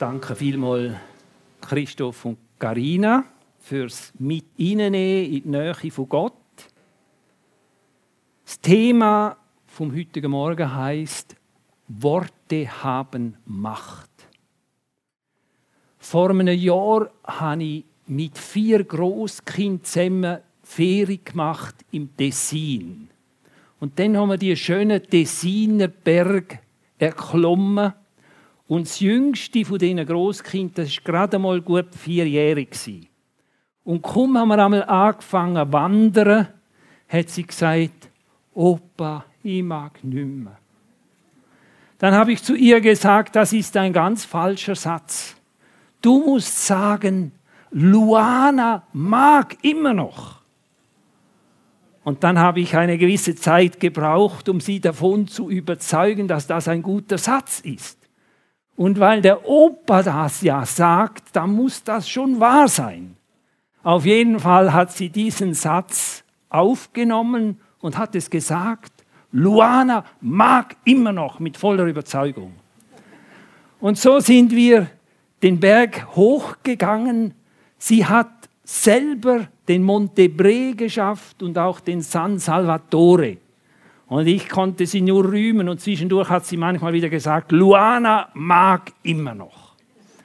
Danke vielmals Christoph und Carina fürs mit reinnehmen in die Nähe von Gott. Das Thema vom heutigen Morgen heisst: Worte haben Macht. Vor einem Jahr habe ich mit 4 Grosskindern zusammen Ferien gemacht im Tessin. Und dann haben wir die schönen Tessiner Berge erklommen. Und das jüngste von diesen Grosskindern war gerade mal gut 4-jährig. Und kaum haben wir einmal angefangen zu wandern, hat sie gesagt: Opa, ich mag nicht mehr. Dann habe ich zu ihr gesagt, das ist ein ganz falscher Satz. Du musst sagen, Luana mag immer noch. Und dann habe ich eine gewisse Zeit gebraucht, um sie davon zu überzeugen, dass das ein guter Satz ist. Und weil der Opa das ja sagt, dann muss das schon wahr sein. Auf jeden Fall hat sie diesen Satz aufgenommen und hat es gesagt: Luana mag immer noch, mit voller Überzeugung. Und so sind wir den Berg hochgegangen. Sie hat selber den Monte Bre geschafft und auch den San Salvatore. Und ich konnte sie nur rühmen und zwischendurch hat sie manchmal wieder gesagt: Luana mag immer noch.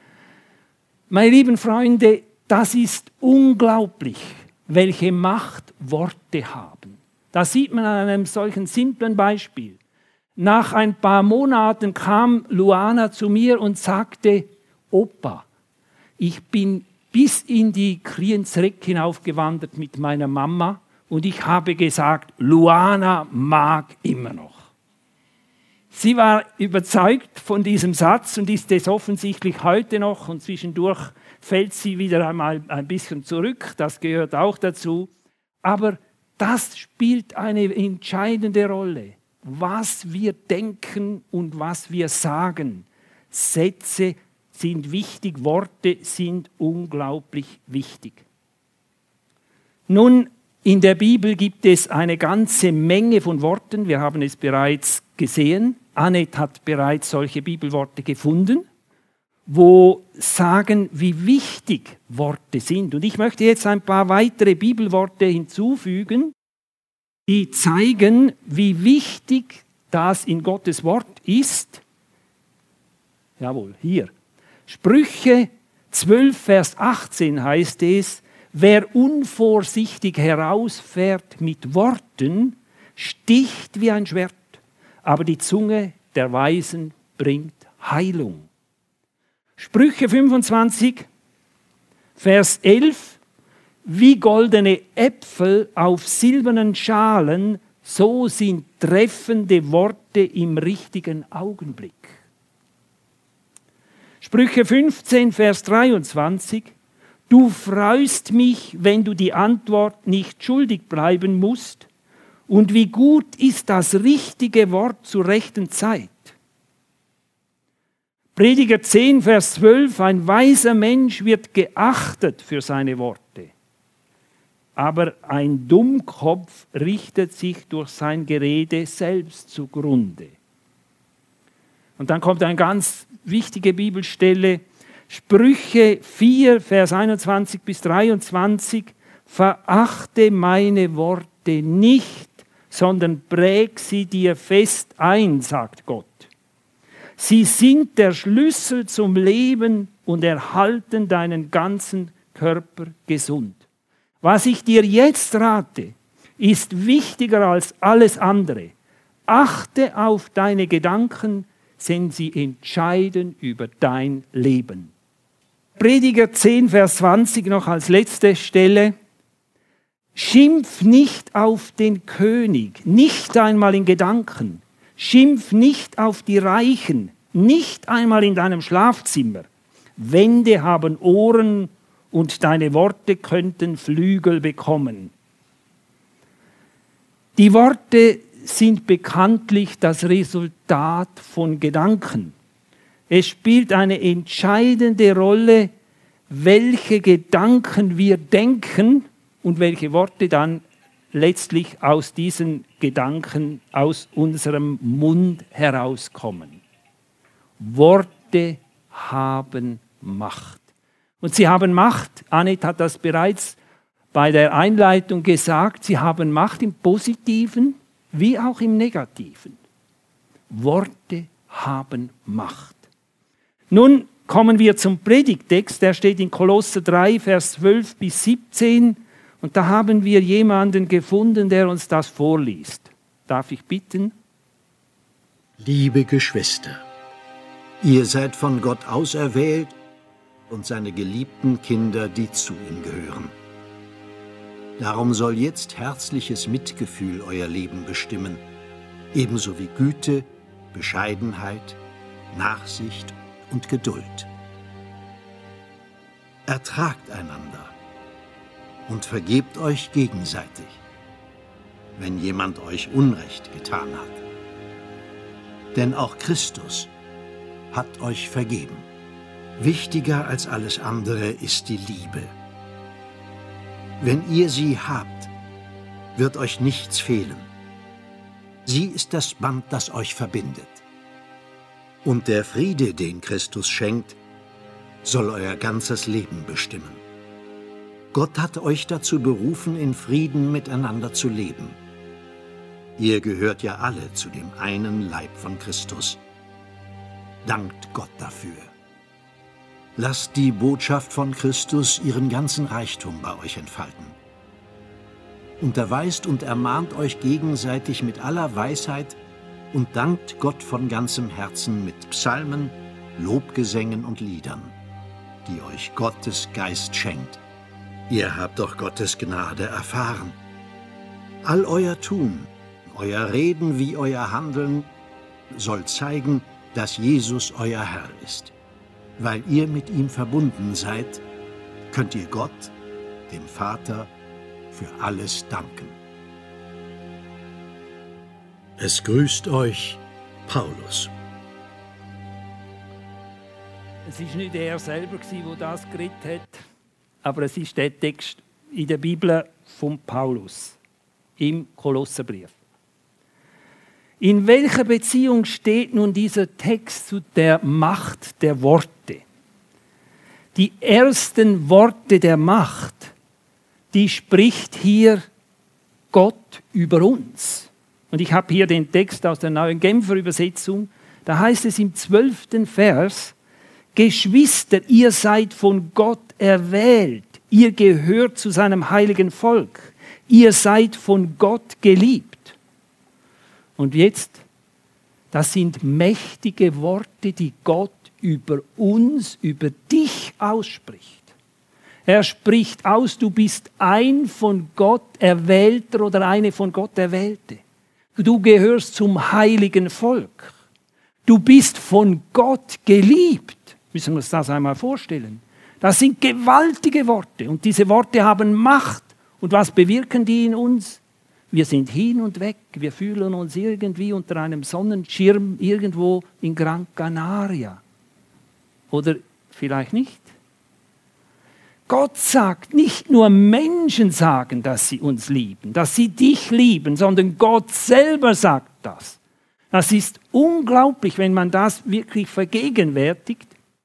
Meine lieben Freunde, das ist unglaublich, welche Macht Worte haben. Das sieht man an einem solchen simplen Beispiel. Nach ein paar Monaten kam Luana zu mir und sagte: Opa, ich bin bis in die Krienzreck hinaufgewandert mit meiner Mama und ich habe gesagt, Luana mag immer noch. Sie war überzeugt von diesem Satz und ist es offensichtlich heute noch, und zwischendurch fällt sie wieder einmal ein bisschen zurück, das gehört auch dazu. Aber das spielt eine entscheidende Rolle, was wir denken und was wir sagen. Sätze sind wichtig, Worte sind unglaublich wichtig. Nun, in der Bibel gibt es eine ganze Menge von Worten. Wir haben es bereits gesehen. Annette hat bereits solche Bibelworte gefunden, wo sagen, wie wichtig Worte sind. Und ich möchte jetzt ein paar weitere Bibelworte hinzufügen, die zeigen, wie wichtig das in Gottes Wort ist. Jawohl, hier. Sprüche 12, Vers 18 heißt es: Wer unvorsichtig herausfährt mit Worten, sticht wie ein Schwert, aber die Zunge der Weisen bringt Heilung. Sprüche 25, Vers 11: Wie goldene Äpfel auf silbernen Schalen, so sind treffende Worte im richtigen Augenblick. Sprüche 15, Vers 23: Du freust mich, wenn du die Antwort nicht schuldig bleiben musst. Und wie gut ist das richtige Wort zur rechten Zeit. Prediger 10, Vers 12: Ein weiser Mensch wird geachtet für seine Worte. Aber ein Dummkopf richtet sich durch sein Gerede selbst zugrunde. Und dann kommt eine ganz wichtige Bibelstelle, Sprüche 4, Vers 21 bis 23: Verachte meine Worte nicht, sondern präg sie dir fest ein, sagt Gott. Sie sind der Schlüssel zum Leben und erhalten deinen ganzen Körper gesund. Was ich dir jetzt rate, ist wichtiger als alles andere. Achte auf deine Gedanken, denn sie entscheiden über dein Leben. Prediger 10, Vers 20 noch als letzte Stelle. Schimpf nicht auf den König, nicht einmal in Gedanken. Schimpf nicht auf die Reichen, nicht einmal in deinem Schlafzimmer. Wände haben Ohren und deine Worte könnten Flügel bekommen. Die Worte sind bekanntlich das Resultat von Gedanken. Es spielt eine entscheidende Rolle, welche Gedanken wir denken und welche Worte dann letztlich aus diesen Gedanken, aus unserem Mund herauskommen. Worte haben Macht. Und sie haben Macht, Annette hat das bereits bei der Einleitung gesagt, sie haben Macht im Positiven wie auch im Negativen. Worte haben Macht. Nun kommen wir zum Predigttext, der steht in Kolosser 3, Vers 12 bis 17. Und da haben wir jemanden gefunden, der uns das vorliest. Darf ich bitten? Liebe Geschwister, ihr seid von Gott auserwählt und seine geliebten Kinder, die zu ihm gehören. Darum soll jetzt herzliches Mitgefühl euer Leben bestimmen, ebenso wie Güte, Bescheidenheit, Nachsicht und Geduld. Ertragt einander und vergebt euch gegenseitig, wenn jemand euch Unrecht getan hat. Denn auch Christus hat euch vergeben. Wichtiger als alles andere ist die Liebe. Wenn ihr sie habt, wird euch nichts fehlen. Sie ist das Band, das euch verbindet. Und der Friede, den Christus schenkt, soll euer ganzes Leben bestimmen. Gott hat euch dazu berufen, in Frieden miteinander zu leben. Ihr gehört ja alle zu dem einen Leib von Christus. Dankt Gott dafür. Lasst die Botschaft von Christus ihren ganzen Reichtum bei euch entfalten. Unterweist und ermahnt euch gegenseitig mit aller Weisheit und dankt Gott von ganzem Herzen mit Psalmen, Lobgesängen und Liedern, die euch Gottes Geist schenkt. Ihr habt doch Gottes Gnade erfahren. All euer Tun, euer Reden wie euer Handeln soll zeigen, dass Jesus euer Herr ist. Weil ihr mit ihm verbunden seid, könnt ihr Gott, dem Vater, für alles danken. Es grüßt euch Paulus. Es war nicht er selber, der das geredet hat, aber es ist der Text in der Bibel von Paulus im Kolosserbrief. In welcher Beziehung steht nun dieser Text zu der Macht der Worte? Die ersten Worte der Macht, die spricht hier Gott über uns. Und ich habe hier den Text aus der Neuen Genfer Übersetzung. Da heißt es im 12. Vers, Geschwister, ihr seid von Gott erwählt, ihr gehört zu seinem heiligen Volk, ihr seid von Gott geliebt. Und jetzt, das sind mächtige Worte, die Gott über uns, über dich ausspricht. Er spricht aus, du bist ein von Gott Erwählter oder eine von Gott Erwählte. Du gehörst zum heiligen Volk. Du bist von Gott geliebt. Müssen wir uns das einmal vorstellen. Das sind gewaltige Worte und diese Worte haben Macht. Und was bewirken die in uns? Wir sind hin und weg, wir fühlen uns irgendwie unter einem Sonnenschirm irgendwo in Gran Canaria. Oder vielleicht nicht. Gott sagt, nicht nur Menschen sagen, dass sie uns lieben, dass sie dich lieben, sondern Gott selber sagt das. Das ist unglaublich, wenn man das wirklich vergegenwärtigt.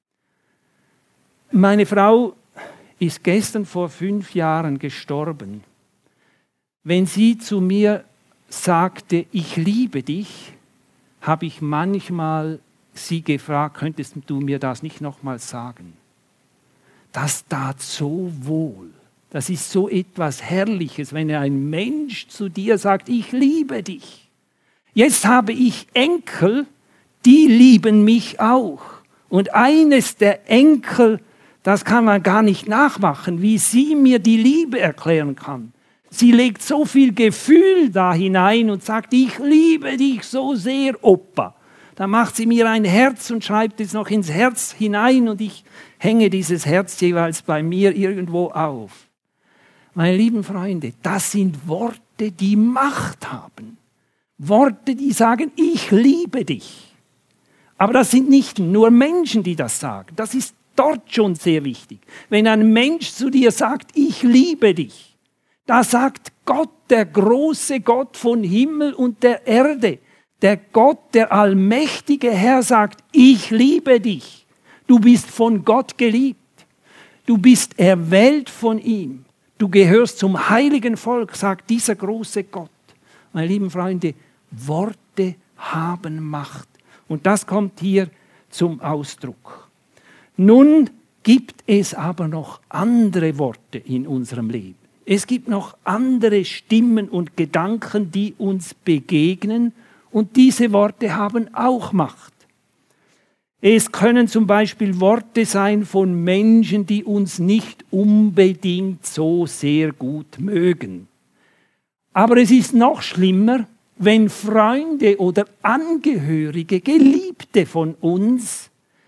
Meine Frau ist gestern vor 5 Jahren gestorben. Wenn sie zu mir sagte, ich liebe dich, habe ich manchmal sie gefragt, könntest du mir das nicht nochmal sagen? Das tat so wohl. Das ist so etwas Herrliches, wenn ein Mensch zu dir sagt, ich liebe dich. Jetzt habe ich Enkel, die lieben mich auch. Und eines der Enkel, das kann man gar nicht nachmachen, wie sie mir die Liebe erklären kann. Sie legt so viel Gefühl da hinein und sagt, ich liebe dich so sehr, Opa. Dann macht sie mir ein Herz und schreibt es noch ins Herz hinein und ich hänge dieses Herz jeweils bei mir irgendwo auf. Meine lieben Freunde, das sind Worte, die Macht haben. Worte, die sagen, ich liebe dich. Aber das sind nicht nur Menschen, die das sagen. Das ist dort schon sehr wichtig. Wenn ein Mensch zu dir sagt, ich liebe dich, da sagt Gott, der große Gott von Himmel und der Erde, der Gott, der allmächtige Herr sagt, ich liebe dich. Du bist von Gott geliebt. Du bist erwählt von ihm. Du gehörst zum heiligen Volk, sagt dieser große Gott. Meine lieben Freunde, Worte haben Macht. Und das kommt hier zum Ausdruck. Nun gibt es aber noch andere Worte in unserem Leben. Es gibt noch andere Stimmen und Gedanken, die uns begegnen. Und diese Worte haben auch Macht. Es können zum Beispiel Worte sein von Menschen, die uns nicht unbedingt so sehr gut mögen. Aber es ist noch schlimmer, wenn Freunde oder Angehörige, Geliebte von uns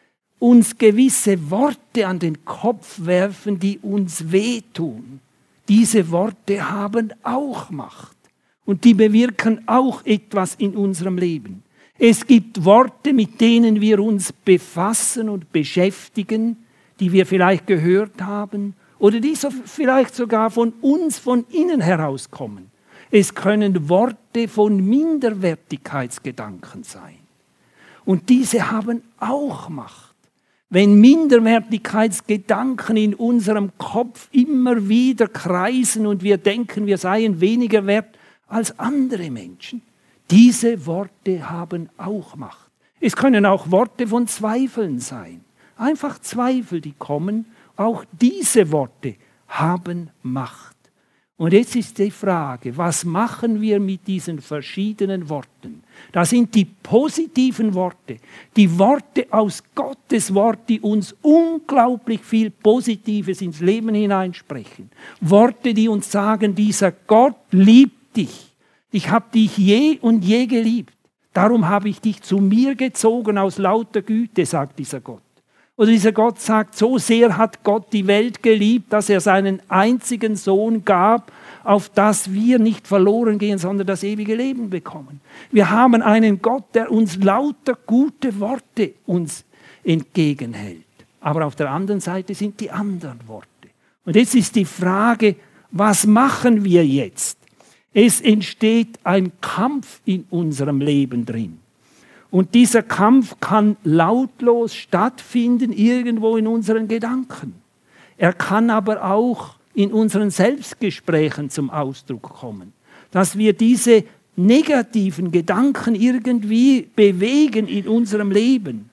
gewisse Worte an den Kopf werfen, die uns wehtun. Diese Worte haben auch Macht und die bewirken auch etwas in unserem Leben. Es gibt Worte, mit denen wir uns befassen und beschäftigen, die wir vielleicht gehört haben oder die vielleicht sogar von uns von innen herauskommen. Es können Worte von Minderwertigkeitsgedanken sein. Und diese haben auch Macht. Wenn Minderwertigkeitsgedanken in unserem Kopf immer wieder kreisen und wir denken, wir seien weniger wert als andere Menschen, diese Worte haben auch Macht. Es können auch Worte von Zweifeln sein. Einfach Zweifel, die kommen. Auch diese Worte haben Macht. Und jetzt ist die Frage, was machen wir mit diesen verschiedenen Worten? Das sind die positiven Worte, die Worte aus Gottes Wort, die uns unglaublich viel Positives ins Leben hineinsprechen. Worte, die uns sagen, dieser Gott liebt dich. Ich habe dich je und je geliebt. Darum habe ich dich zu mir gezogen aus lauter Güte, sagt dieser Gott. Oder dieser Gott sagt, so sehr hat Gott die Welt geliebt, dass er seinen einzigen Sohn gab, auf das wir nicht verloren gehen, sondern das ewige Leben bekommen. Wir haben einen Gott, der uns lauter gute Worte uns entgegenhält. Aber auf der anderen Seite sind die anderen Worte. Und jetzt ist die Frage, was machen wir jetzt? Es entsteht ein Kampf in unserem Leben drin. Und dieser Kampf kann lautlos stattfinden, irgendwo in unseren Gedanken. Er kann aber auch in unseren Selbstgesprächen zum Ausdruck kommen. Dass wir diese negativen Gedanken irgendwie bewegen in unserem Leben.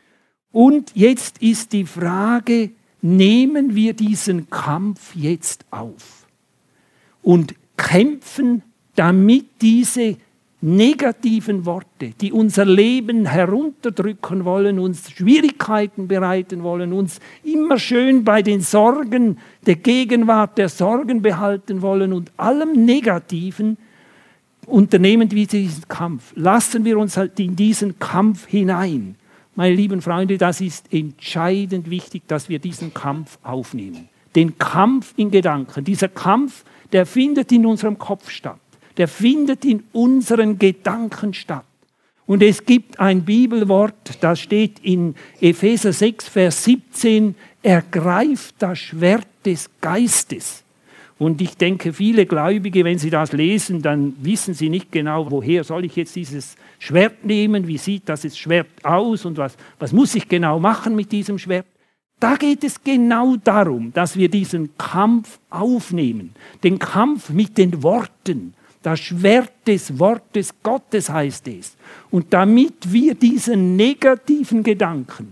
Und jetzt ist die Frage, nehmen wir diesen Kampf jetzt auf und kämpfen, damit diese negativen Worte, die unser Leben herunterdrücken wollen, uns Schwierigkeiten bereiten wollen, uns immer schön bei den Sorgen der Gegenwart der Sorgen behalten wollen und allem Negativen, unternehmen wir diesen Kampf. Lassen wir uns halt in diesen Kampf hinein. Meine lieben Freunde, das ist entscheidend wichtig, dass wir diesen Kampf aufnehmen. Den Kampf in Gedanken. Dieser Kampf, der findet in unserem Kopf statt. Der findet in unseren Gedanken statt. Und es gibt ein Bibelwort, das steht in Epheser 6, Vers 17, ergreift das Schwert des Geistes. Und ich denke, viele Gläubige, wenn sie das lesen, dann wissen sie nicht genau, woher soll ich jetzt dieses Schwert nehmen, wie sieht das Schwert aus und was muss ich genau machen mit diesem Schwert. Da geht es genau darum, dass wir diesen Kampf aufnehmen, den Kampf mit den Worten. Das Schwert des Wortes Gottes heißt es. Und damit wir diese negativen Gedanken,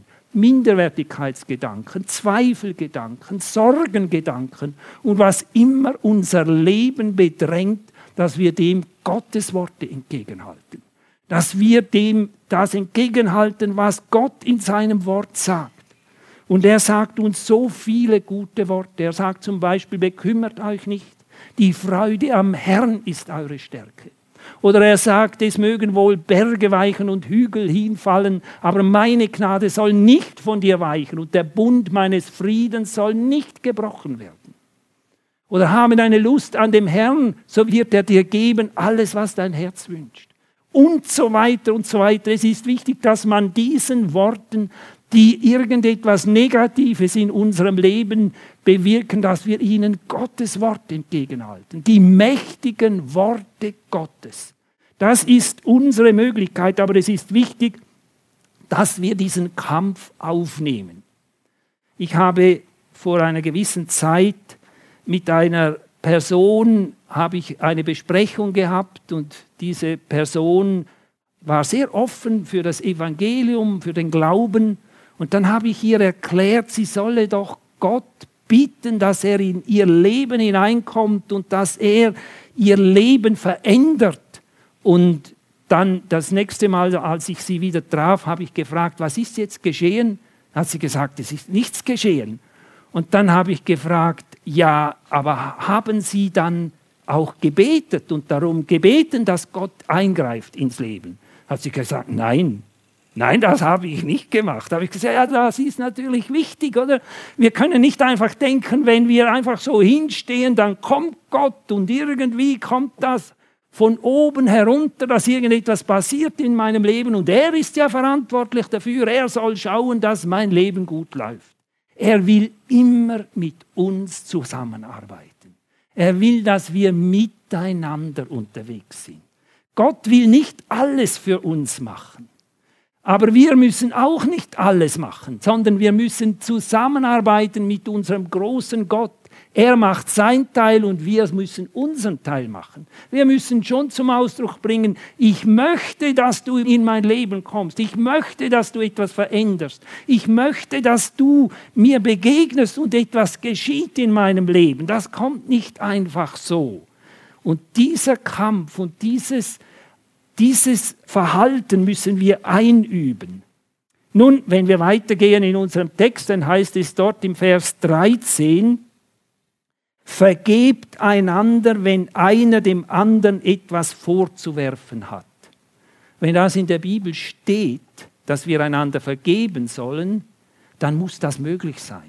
Minderwertigkeitsgedanken, Zweifelgedanken, Sorgengedanken und was immer unser Leben bedrängt, dass wir dem Gottes Worte entgegenhalten. Dass wir dem das entgegenhalten, was Gott in seinem Wort sagt. Und er sagt uns so viele gute Worte. Er sagt zum Beispiel, bekümmert euch nicht. Die Freude am Herrn ist eure Stärke. Oder er sagt, es mögen wohl Berge weichen und Hügel hinfallen, aber meine Gnade soll nicht von dir weichen und der Bund meines Friedens soll nicht gebrochen werden. Oder habe deine Lust an dem Herrn, so wird er dir geben alles, was dein Herz wünscht. Und so weiter und so weiter. Es ist wichtig, dass man diesen Worten, die irgendetwas Negatives in unserem Leben bewirken, dass wir ihnen Gottes Wort entgegenhalten. Die mächtigen Worte Gottes. Das ist unsere Möglichkeit, aber es ist wichtig, dass wir diesen Kampf aufnehmen. Ich habe vor einer gewissen Zeit mit einer Person eine Besprechung gehabt und diese Person war sehr offen für das Evangelium, für den Glauben. Und dann habe ich ihr erklärt, sie solle doch Gott bitten, dass er in ihr Leben hineinkommt und dass er ihr Leben verändert. Und dann das nächste Mal, als ich sie wieder traf, habe ich gefragt, was ist jetzt geschehen? Hat sie gesagt, es ist nichts geschehen. Und dann habe ich gefragt, ja, aber haben Sie dann auch gebetet und darum gebeten, dass Gott eingreift ins Leben? Hat sie gesagt, nein, das habe ich nicht gemacht. Da habe ich gesagt, ja, das ist natürlich wichtig, oder? Wir können nicht einfach denken, wenn wir einfach so hinstehen, dann kommt Gott und irgendwie kommt das von oben herunter, dass irgendetwas passiert in meinem Leben und er ist ja verantwortlich dafür, er soll schauen, dass mein Leben gut läuft. Er will immer mit uns zusammenarbeiten. Er will, dass wir miteinander unterwegs sind. Gott will nicht alles für uns machen. Aber wir müssen auch nicht alles machen, sondern wir müssen zusammenarbeiten mit unserem großen Gott. Er macht sein Teil und wir müssen unseren Teil machen. Wir müssen schon zum Ausdruck bringen, ich möchte, dass du in mein Leben kommst. Ich möchte, dass du etwas veränderst. Ich möchte, dass du mir begegnest und etwas geschieht in meinem Leben. Das kommt nicht einfach so. Und dieser Kampf und dieses Verhalten müssen wir einüben. Nun, wenn wir weitergehen in unserem Text, dann heißt es dort im Vers 13, vergebt einander, wenn einer dem anderen etwas vorzuwerfen hat. Wenn das in der Bibel steht, dass wir einander vergeben sollen, dann muss das möglich sein.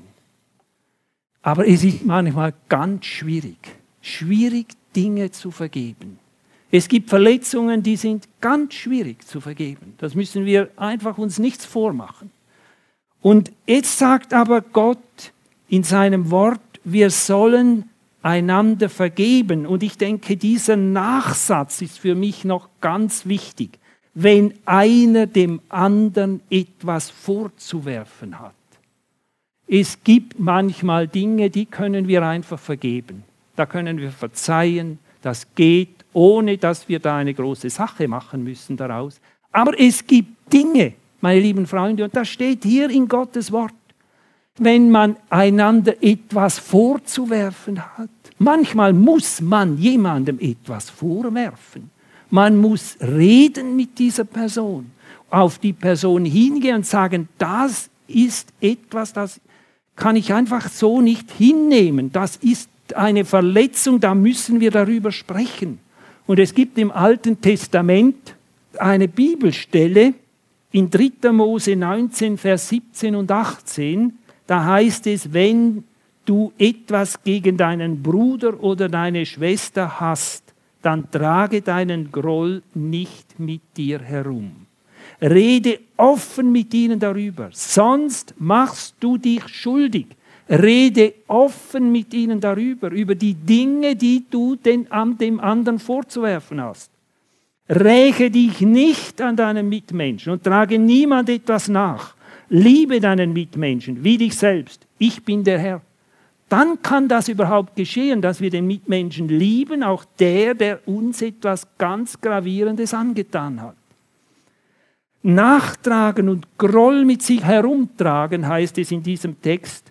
Aber es ist manchmal ganz schwierig, Dinge zu vergeben. Es gibt Verletzungen, die sind ganz schwierig zu vergeben. Das müssen wir einfach uns nichts vormachen. Und jetzt sagt aber Gott in seinem Wort, wir sollen einander vergeben. Und ich denke, dieser Nachsatz ist für mich noch ganz wichtig. Wenn einer dem anderen etwas vorzuwerfen hat. Es gibt manchmal Dinge, die können wir einfach vergeben. Da können wir verzeihen, das geht, ohne dass wir da eine große Sache machen müssen daraus. Aber es gibt Dinge, meine lieben Freunde, und das steht hier in Gottes Wort, wenn man einander etwas vorzuwerfen hat. Manchmal muss man jemandem etwas vorwerfen. Man muss reden mit dieser Person, auf die Person hingehen und sagen, das ist etwas, das kann ich einfach so nicht hinnehmen. Das ist eine Verletzung, da müssen wir darüber sprechen. Und es gibt im Alten Testament eine Bibelstelle in 3. Mose 19, Vers 17 und 18. Da heißt es, wenn du etwas gegen deinen Bruder oder deine Schwester hast, dann trage deinen Groll nicht mit dir herum. Rede offen mit ihnen darüber, sonst machst du dich schuldig. Rede offen mit ihnen darüber, über die Dinge, die du dem anderen vorzuwerfen hast. Räche dich nicht an deinen Mitmenschen und trage niemand etwas nach. Liebe deinen Mitmenschen wie dich selbst. Ich bin der Herr. Dann kann das überhaupt geschehen, dass wir den Mitmenschen lieben, auch der uns etwas ganz Gravierendes angetan hat. Nachtragen und Groll mit sich herumtragen, heißt es in diesem Text.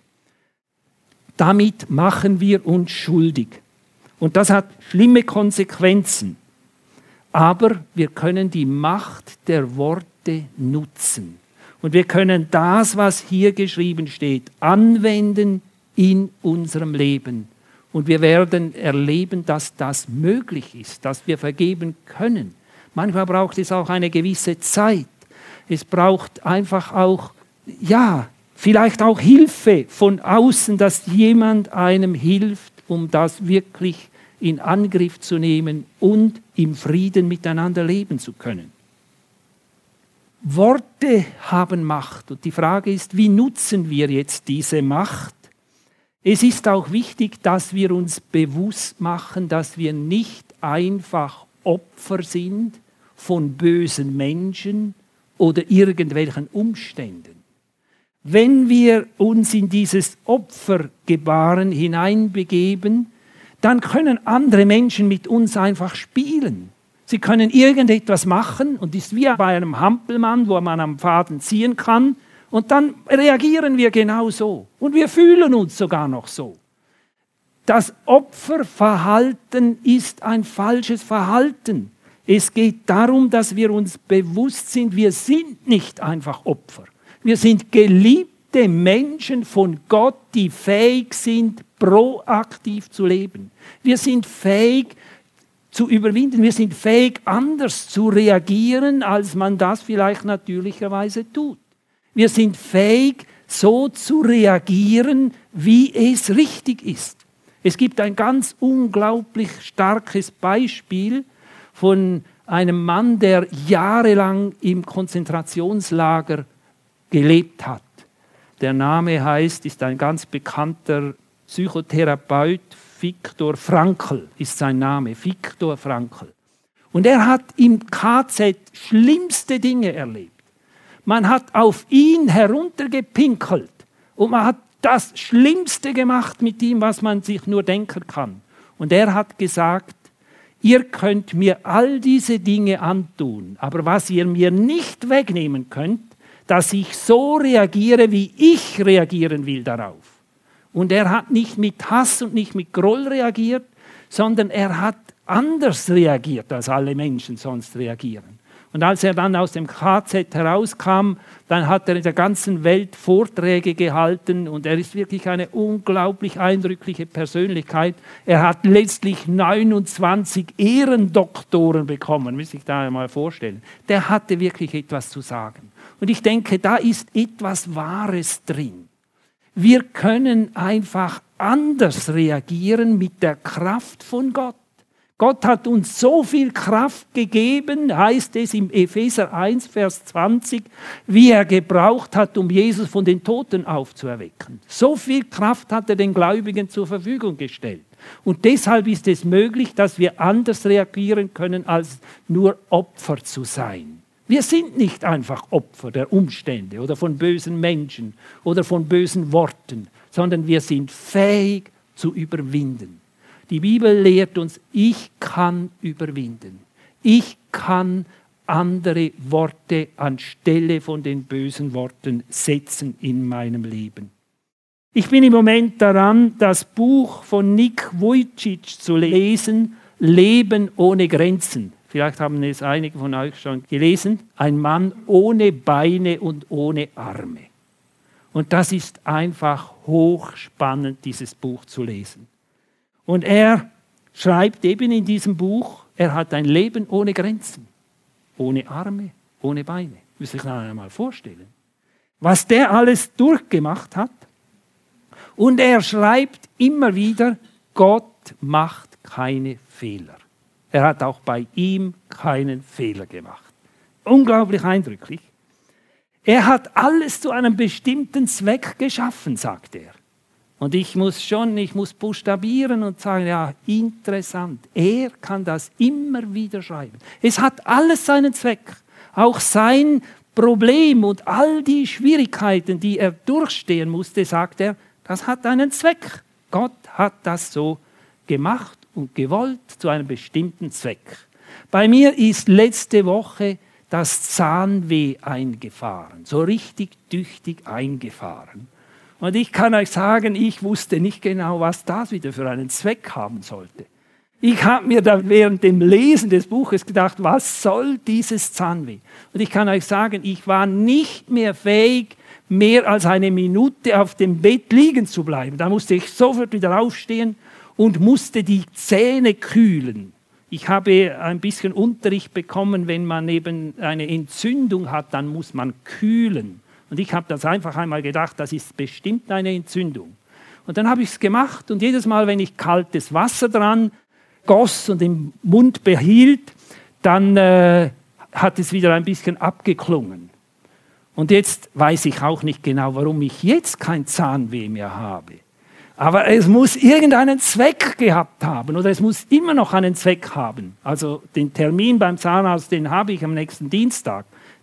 Damit machen wir uns schuldig. Und das hat schlimme Konsequenzen. Aber wir können die Macht der Worte nutzen. Und wir können das, was hier geschrieben steht, anwenden in unserem Leben. Und wir werden erleben, dass das möglich ist, dass wir vergeben können. Manchmal braucht es auch eine gewisse Zeit. Es braucht einfach auch, vielleicht auch Hilfe von außen, dass jemand einem hilft, um das wirklich in Angriff zu nehmen und im Frieden miteinander leben zu können. Worte haben Macht und die Frage ist, wie nutzen wir jetzt diese Macht? Es ist auch wichtig, dass wir uns bewusst machen, dass wir nicht einfach Opfer sind von bösen Menschen oder irgendwelchen Umständen. Wenn wir uns in dieses Opfergebaren hineinbegeben, dann können andere Menschen mit uns einfach spielen. Sie können irgendetwas machen und ist wie bei einem Hampelmann, wo man am Faden ziehen kann, und dann reagieren wir genau so. Und wir fühlen uns sogar noch so. Das Opferverhalten ist ein falsches Verhalten. Es geht darum, dass wir uns bewusst sind, wir sind nicht einfach Opfer. Wir sind geliebte Menschen von Gott, die fähig sind, proaktiv zu leben. Wir sind fähig zu überwinden. Wir sind fähig, anders zu reagieren, als man das vielleicht natürlicherweise tut. Wir sind fähig, so zu reagieren, wie es richtig ist. Es gibt ein ganz unglaublich starkes Beispiel von einem Mann, der jahrelang im Konzentrationslager gelebt hat. Der Name ist ein ganz bekannter Psychotherapeut, Viktor Frankl ist sein Name, Viktor Frankl. Und er hat im KZ schlimmste Dinge erlebt. Man hat auf ihn heruntergepinkelt und man hat das Schlimmste gemacht mit ihm, was man sich nur denken kann. Und er hat gesagt, ihr könnt mir all diese Dinge antun, aber was ihr mir nicht wegnehmen könnt, dass ich so reagiere, wie ich reagieren will darauf. Und er hat nicht mit Hass und nicht mit Groll reagiert, sondern er hat anders reagiert, als alle Menschen sonst reagieren. Und als er dann aus dem KZ herauskam, dann hat er in der ganzen Welt Vorträge gehalten und er ist wirklich eine unglaublich eindrückliche Persönlichkeit. Er hat letztlich 29 Ehrendoktoren bekommen, muss ich da mal vorstellen. Der hatte wirklich etwas zu sagen. Und ich denke, da ist etwas Wahres drin. Wir können einfach anders reagieren mit der Kraft von Gott. Gott hat uns so viel Kraft gegeben, heißt es im Epheser 1, Vers 20, wie er gebraucht hat, um Jesus von den Toten aufzuerwecken. So viel Kraft hat er den Gläubigen zur Verfügung gestellt. Und deshalb ist es möglich, dass wir anders reagieren können, als nur Opfer zu sein. Wir sind nicht einfach Opfer der Umstände oder von bösen Menschen oder von bösen Worten, sondern wir sind fähig zu überwinden. Die Bibel lehrt uns, ich kann überwinden. Ich kann andere Worte anstelle von den bösen Worten setzen in meinem Leben. Ich bin im Moment daran, das Buch von Nick Vujicic zu lesen, Leben ohne Grenzen. Vielleicht haben es einige von euch schon gelesen. Ein Mann ohne Beine und ohne Arme. Und das ist einfach hochspannend, dieses Buch zu lesen. Und er schreibt eben in diesem Buch, er hat ein Leben ohne Grenzen, ohne Arme, ohne Beine. Muss ich mir einmal vorstellen, was der alles durchgemacht hat. Und er schreibt immer wieder, Gott macht keine Fehler. Er hat auch bei ihm keinen Fehler gemacht. Unglaublich eindrücklich. Er hat alles zu einem bestimmten Zweck geschaffen, sagt er. Und ich muss buchstabieren und sagen, ja, interessant. Er kann das immer wieder schreiben. Es hat alles seinen Zweck. Auch sein Problem und all die Schwierigkeiten, die er durchstehen musste, sagt er, das hat einen Zweck. Gott hat das so gemacht und gewollt zu einem bestimmten Zweck. Bei mir ist letzte Woche das Zahnweh eingefahren, so richtig tüchtig eingefahren. Und ich kann euch sagen, ich wusste nicht genau, was das wieder für einen Zweck haben sollte. Ich habe mir dann während dem Lesen des Buches gedacht, was soll dieses Zahnweh? Und ich kann euch sagen, ich war nicht mehr fähig, mehr als eine Minute auf dem Bett liegen zu bleiben. Da musste ich sofort wieder aufstehen und musste die Zähne kühlen. Ich habe ein bisschen Unterricht bekommen, wenn man eben eine Entzündung hat, dann muss man kühlen. Und ich habe das einfach einmal gedacht, das ist bestimmt eine Entzündung. Und dann habe ich es gemacht und jedes Mal, wenn ich kaltes Wasser dran goss und im Mund behielt, dann hat es wieder ein bisschen abgeklungen. Und jetzt weiß ich auch nicht genau, warum ich jetzt kein Zahnweh mehr habe. Aber es muss irgendeinen Zweck gehabt haben oder es muss immer noch einen Zweck haben. Also den Termin beim Zahnarzt, den habe ich am nächsten Dienstag.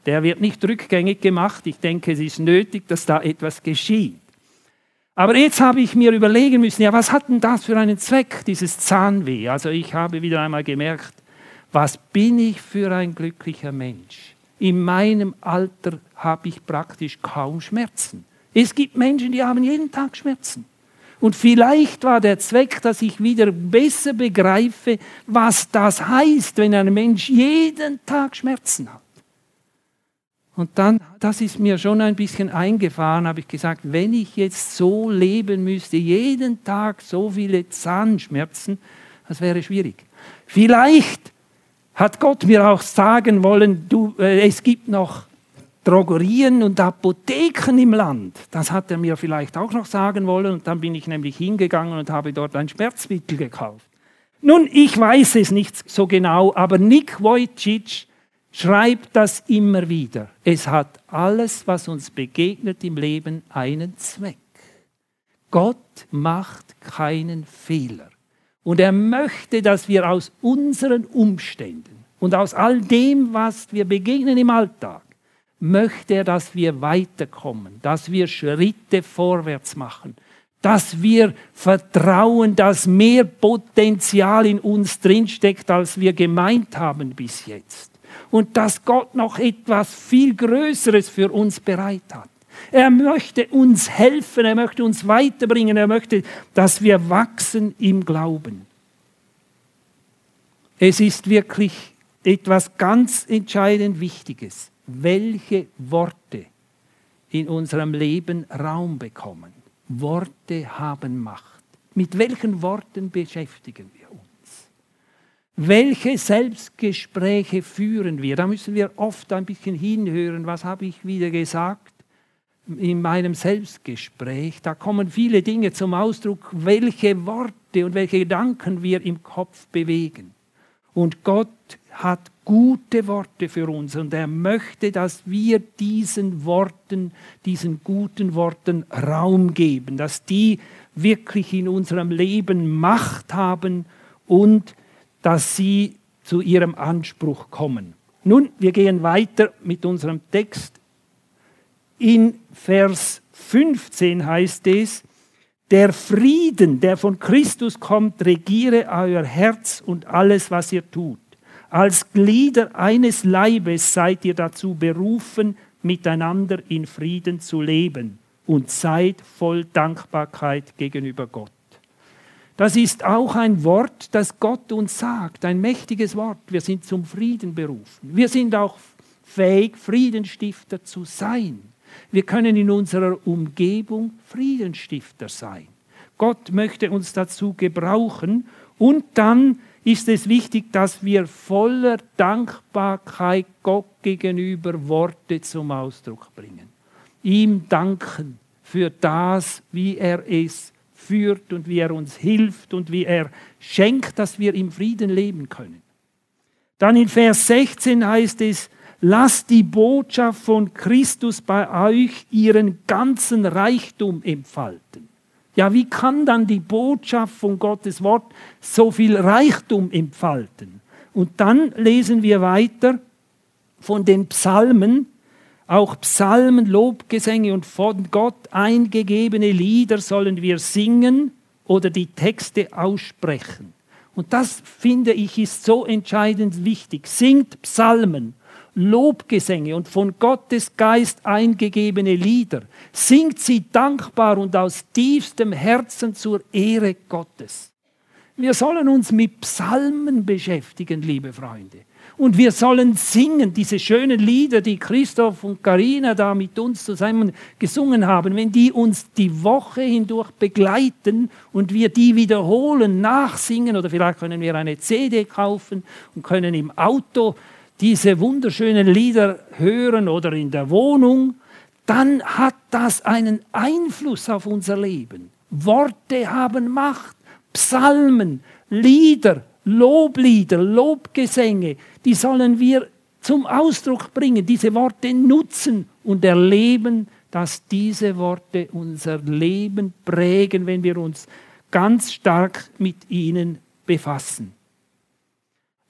Der wird nicht rückgängig gemacht. Ich denke, es ist nötig, dass da etwas geschieht. Aber jetzt habe ich mir überlegen müssen, ja, was hat denn das für einen Zweck, dieses Zahnweh? Also ich habe wieder einmal gemerkt, was bin ich für ein glücklicher Mensch? In meinem Alter habe ich praktisch kaum Schmerzen. Es gibt Menschen, die haben jeden Tag Schmerzen. Und vielleicht war der Zweck, dass ich wieder besser begreife, was das heißt, wenn ein Mensch jeden Tag Schmerzen hat. Und dann, das ist mir schon ein bisschen eingefahren, habe ich gesagt, wenn ich jetzt so leben müsste, jeden Tag so viele Zahnschmerzen, das wäre schwierig. Vielleicht hat Gott mir auch sagen wollen, es gibt noch Drogerien und Apotheken im Land. Das hat er mir vielleicht auch noch sagen wollen und dann bin ich nämlich hingegangen und habe dort ein Schmerzmittel gekauft. Nun, ich weiß es nicht so genau, aber Nick Vujicic schreibt das immer wieder. Es hat alles, was uns begegnet im Leben, einen Zweck. Gott macht keinen Fehler. Und er möchte, dass wir aus unseren Umständen und aus all dem, was wir begegnen im Alltag, möchte er, dass wir weiterkommen, dass wir Schritte vorwärts machen, dass wir vertrauen, dass mehr Potenzial in uns drinsteckt, als wir gemeint haben bis jetzt. Und dass Gott noch etwas viel Größeres für uns bereit hat. Er möchte uns helfen, er möchte uns weiterbringen, er möchte, dass wir wachsen im Glauben. Es ist wirklich etwas ganz entscheidend Wichtiges, welche Worte in unserem Leben Raum bekommen. Worte haben Macht. Mit welchen Worten beschäftigen wir uns? Welche Selbstgespräche führen wir? Da müssen wir oft ein bisschen hinhören, was habe ich wieder gesagt in meinem Selbstgespräch. Da kommen viele Dinge zum Ausdruck, welche Worte und welche Gedanken wir im Kopf bewegen. Und Gott hat gute Worte für uns und er möchte, dass wir diesen Worten, diesen guten Worten Raum geben, dass die wirklich in unserem Leben Macht haben und dass sie zu ihrem Anspruch kommen. Nun, wir gehen weiter mit unserem Text. In Vers 15 heißt es, der Frieden, der von Christus kommt, regiere euer Herz und alles, was ihr tut. Als Glieder eines Leibes seid ihr dazu berufen, miteinander in Frieden zu leben und seid voll Dankbarkeit gegenüber Gott. Das ist auch ein Wort, das Gott uns sagt, ein mächtiges Wort. Wir sind zum Frieden berufen. Wir sind auch fähig, Friedensstifter zu sein. Wir können in unserer Umgebung Friedensstifter sein. Gott möchte uns dazu gebrauchen und dann ist es wichtig, dass wir voller Dankbarkeit Gott gegenüber Worte zum Ausdruck bringen. Ihm danken für das, wie er es führt und wie er uns hilft und wie er schenkt, dass wir im Frieden leben können. Dann in Vers 16 heißt es, lasst die Botschaft von Christus bei euch ihren ganzen Reichtum entfalten. Ja, wie kann dann die Botschaft von Gottes Wort so viel Reichtum entfalten? Und dann lesen wir weiter von den Psalmen, auch Psalmen, Lobgesänge und von Gott eingegebene Lieder sollen wir singen oder die Texte aussprechen. Und das, finde ich, ist so entscheidend wichtig. Singt Psalmen, Lobgesänge und von Gottes Geist eingegebene Lieder. Singt sie dankbar und aus tiefstem Herzen zur Ehre Gottes. Wir sollen uns mit Psalmen beschäftigen, liebe Freunde. Und wir sollen singen, diese schönen Lieder, die Christoph und Carina da mit uns zusammen gesungen haben, wenn die uns die Woche hindurch begleiten und wir die wiederholen, nachsingen oder vielleicht können wir eine CD kaufen und können im Auto diese wunderschönen Lieder hören oder in der Wohnung, dann hat das einen Einfluss auf unser Leben. Worte haben Macht, Psalmen, Lieder, Loblieder, Lobgesänge, die sollen wir zum Ausdruck bringen, diese Worte nutzen und erleben, dass diese Worte unser Leben prägen, wenn wir uns ganz stark mit ihnen befassen.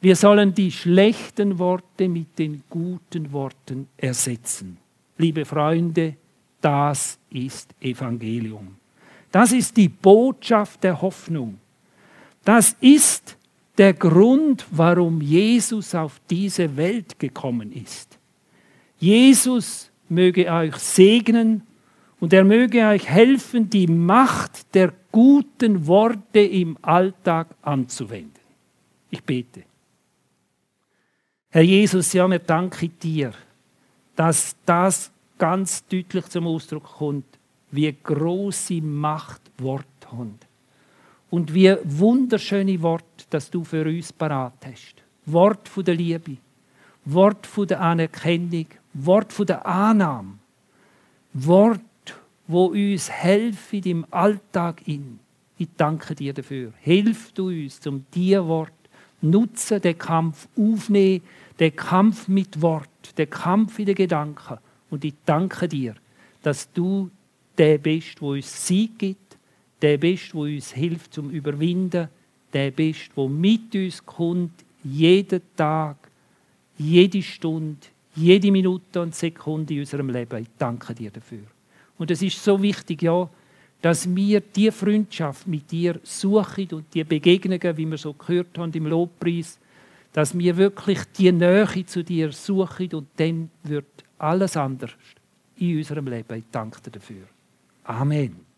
Wir sollen die schlechten Worte mit den guten Worten ersetzen. Liebe Freunde, das ist Evangelium. Das ist die Botschaft der Hoffnung. Das ist der Grund, warum Jesus auf diese Welt gekommen ist. Jesus möge euch segnen und er möge euch helfen, die Macht der guten Worte im Alltag anzuwenden. Ich bete. Herr Jesus, ja, wir danken dir, dass das ganz deutlich zum Ausdruck kommt, wie große Macht Wort haben. Und wie wunderschöne Worte, das du für uns parat hast. Wort von der Liebe, Wort von der Anerkennung, Wort von der Annahme. Wort, wo uns helfen im Alltag in. Ich danke dir dafür. Hilf du uns, um diese Wort nutzen, den Kampf aufnehmen, den Kampf mit Wort, den Kampf in den Gedanken. Und ich danke dir, dass du der bist, der uns Sieg gibt, der bist, der uns hilft zum Überwinden, der bist, der mit uns kommt, jeden Tag, jede Stunde, jede Minute und Sekunde in unserem Leben. Ich danke dir dafür. Und es ist so wichtig, ja, dass wir die Freundschaft mit dir suchen und die Begegnungen, wie wir so gehört haben im Lobpreis, dass wir wirklich die Nähe zu dir suchen und dann wird alles anders in unserem Leben. Ich danke dir dafür. Amen.